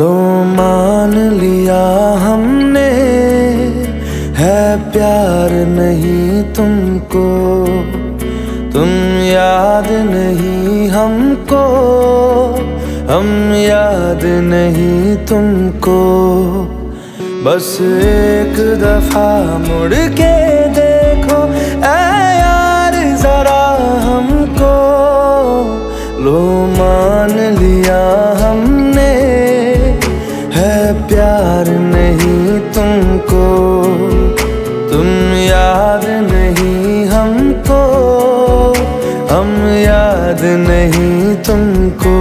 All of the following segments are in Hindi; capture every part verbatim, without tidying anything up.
लो मान लिया हमने, है प्यार नहीं तुमको। तुम याद नहीं हमको, हम याद नहीं तुमको। बस एक दफा मुड़ के देखो ऐ यार जरा हमको। लो मान लिया हमने, है प्यार नहीं तुमको। तुम याद नहीं हमको, हम याद नहीं तुमको।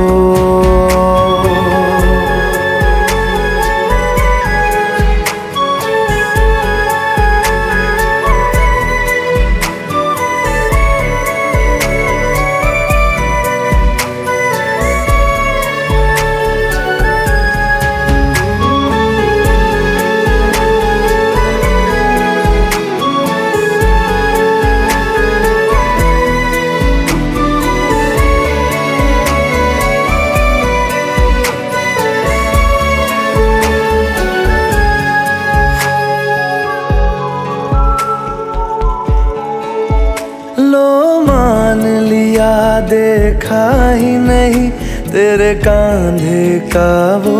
लो मान लिया देखा ही नहीं तेरे कांधे का वो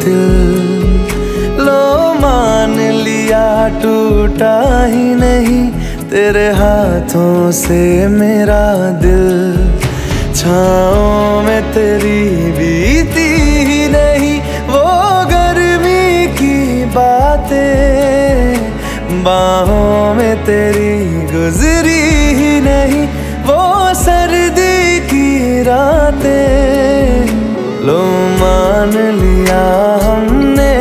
दिल। लो मान लिया टूटा ही नहीं तेरे हाथों से मेरा दिल। छाँव में तेरी बीती ही नहीं वो गर्मी की बातें। बाहों में तेरी गुजरी ही नहीं वो सर्दी की रातें। लो मान लिया हमने,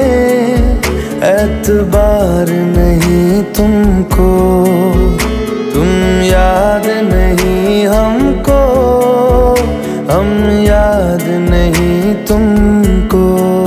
एतबार नहीं तुमको। तुम याद नहीं हमको, हम याद नहीं तुमको।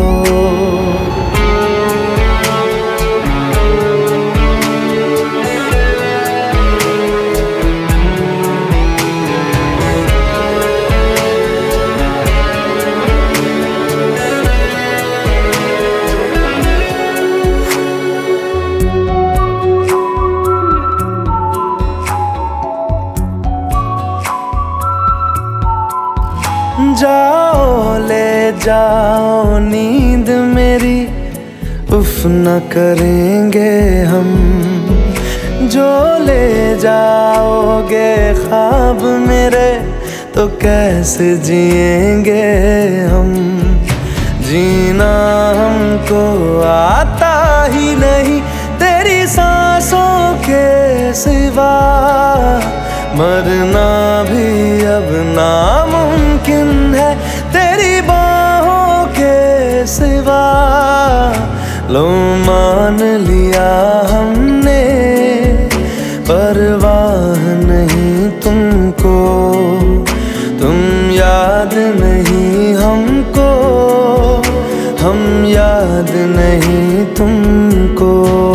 जाओ ले जाओ नींद मेरी, उफ न करेंगे हम। जो ले जाओगे ख्वाब मेरे तो कैसे जिएंगे हम। जीना हमको आता ही नहीं तेरी सांसों के सिवा। मरना भी अब नामुमकिन है तेरी बाहों के सिवा। लो मान लिया हमने, परवाह नहीं तुमको। तुम याद नहीं हमको, हम याद नहीं तुमको।